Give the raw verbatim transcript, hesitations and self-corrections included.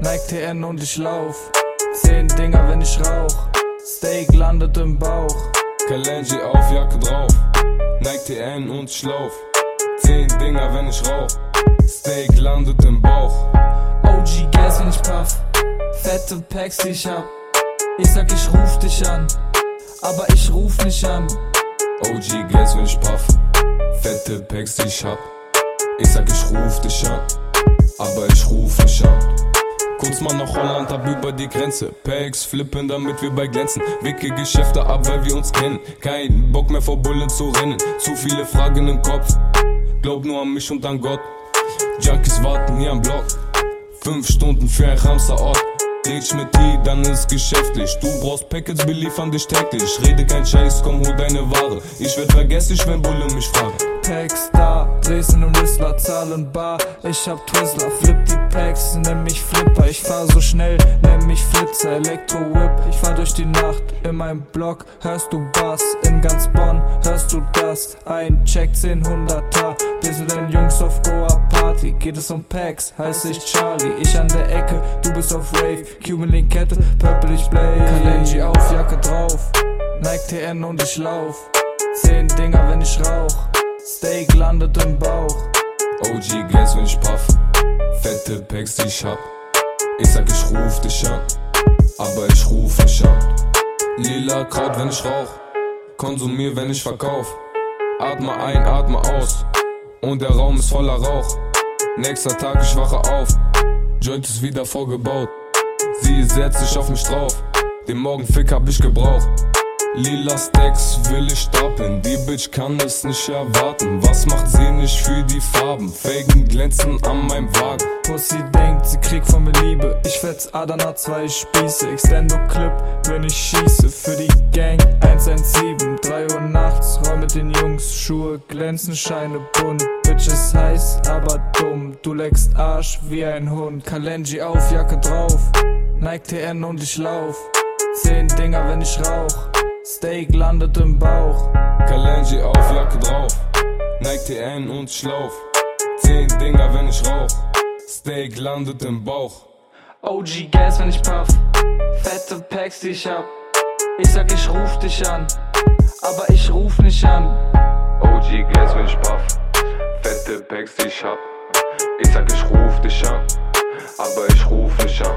Nike T N und ich lauf. Zehn Dinger, wenn ich rauch. Steak landet im Bauch. Kalenji auf, Jacke drauf. Nike T N und ich lauf. Zehn Dinger, wenn ich rauch. Steak landet im Bauch. O G Gas, wenn ich puff. Fette Packs, die ich hab. Ich sag, ich ruf dich an, aber ich ruf nicht an. O G Gas, wenn ich puff. Fette Packs, die ich hab. Ich sag, ich ruf dich an, aber ich ruf nicht an. Kurz mal nach Holland, ab über die Grenze. Packs flippen, damit wir bei glänzen. Wicke Geschäfte ab, weil wir uns kennen. Kein Bock mehr vor Bullen zu rennen. Zu viele Fragen im Kopf. Glaub nur an mich und an Gott. Junkies warten hier am Block. Fünf Stunden für ein Ramsar-Ort. Red mit die, dann ist geschäftlich. Du brauchst Packets, beliefern dich täglich. Rede kein Scheiß, komm, hol deine Ware. Ich werd vergesslich, wenn Bulle mich fragen. Packs da, Dresden und Whistler, zahlen bar. Ich hab Twizzler, flip die Packs, nenn mich Flipper. Ich fahr so schnell, nenn mich Flitzer, Elektro-Whip. Ich fahr durch die Nacht, in meinem Block hörst du Bass. In ganz Bonn hörst du das, ein Check zehnhunderter. Wir sind den Jungs auf Goa Party, geht es um Packs, heiß ich Charlie. Ich an der Ecke, du bist auf Rave. Cuban Link Kette, Purple ich Blaze. Kalenji auf, Jacke drauf. Nike T N und ich lauf. Zehn Dinger, wenn ich rauch. Steak landet im Bauch. O G Gas, wenn ich puff. Fette Packs, die ich hab. Ich sag, ich ruf dich an, aber ich ruf nicht an. Lila Kraut, wenn ich rauch. Konsumier, wenn ich verkauf. Atme ein, atme aus. Und der Raum ist voller Rauch. Nächster Tag, ich wache auf. Joint ist wieder vorgebaut. Sie setzt sich auf mich drauf. Den Morgenfick hab ich gebraucht. Lila Stacks will ich stapeln. Die Bitch kann es nicht erwarten. Was macht sie nicht für die Farben? Felgen glänzen an meinem Wagen. Pussy denkt, sie kriegt von mir Liebe. Ich fetz Adana, zwei Spieße. Extendo Clip, wenn ich schieße. Für die Gang eins eins sieben. drei Uhr nachts, roll mit den Jungs. Schuhe glänzen, Scheine bunt. Bitch ist heiß, aber dumm. Du leckst Arsch wie ein Hund. Kalenji auf, Jacke drauf. Nike T N und ich lauf. Zehn Dinger, wenn ich rauch. Steak landet im Bauch. Kalenji auf, Jacke drauf. Nike T N und ich lauf. Zehn Dinger, wenn ich rauch. Steak landet im Bauch. O G Gas, wenn ich puff. Fette Packs, die ich hab. Ich sag, ich ruf dich an, aber ich ruf nicht an. O G Gas, wenn ich puff. Fette Packs, die ich hab. Ich sag, ich ruf dich an, aber ich ruf nicht an.